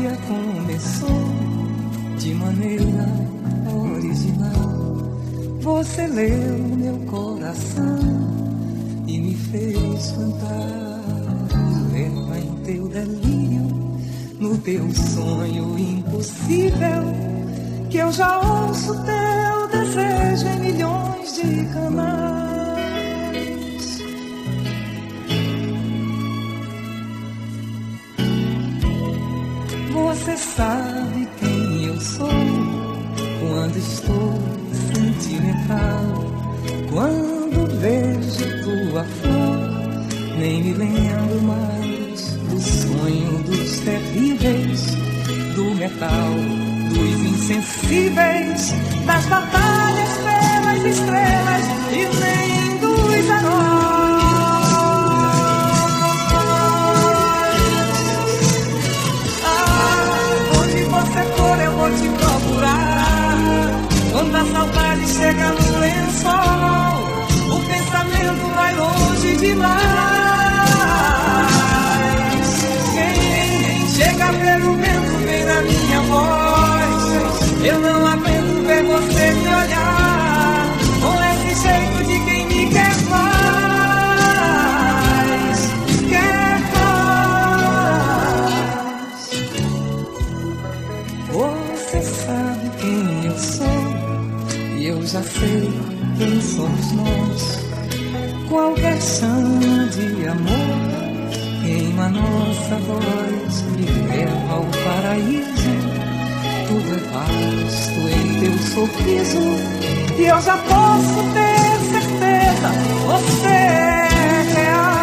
história começou de maneira original. Você leu meu coração e me fez cantar. Leva em teu delírio, no teu sonho impossível, que eu já ouço teu desejo em milhões de canais. Você sabe quem eu sou quando estou sentimental. Quando vejo tua flor, nem me lembro mais do sonho dos terríveis, do metal, dos insensíveis, das batalhas pelas estrelas e nem dos heróis. Eu vou te procurar. Quando a saudade chega no lençol, o pensamento vai longe demais. Quem chega pelo vento vem na minha voz. Eu não aguento ver você me olhar com esse jeito de quem me quer mais. Você sabe quem eu sou e eu já sei quem somos nós. Qualquer chama de amor queima nossa voz, me leva ao paraíso. Tudo é vasto em teu sorriso e eu já posso ter certeza, você é real.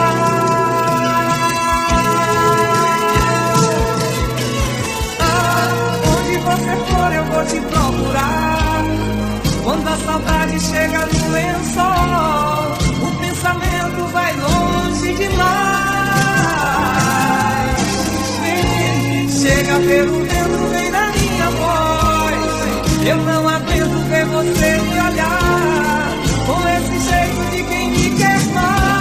Eu vou te procurar. Quando a saudade chega no lençol, o pensamento vai longe demais. Chega pelo vento, vem na minha voz. Eu não aguento ver você me olhar com esse jeito de quem me quer mais.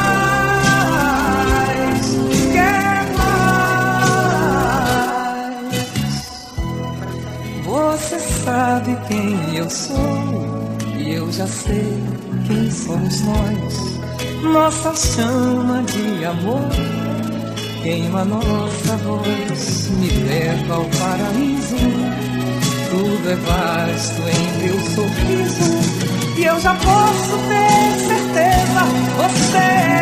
Você sabe quem eu sou e eu já sei quem somos nós. Nossa chama de amor queima nossa voz, me leva ao paraíso. Tudo é vasto em teu sorriso e eu já posso ter certeza, você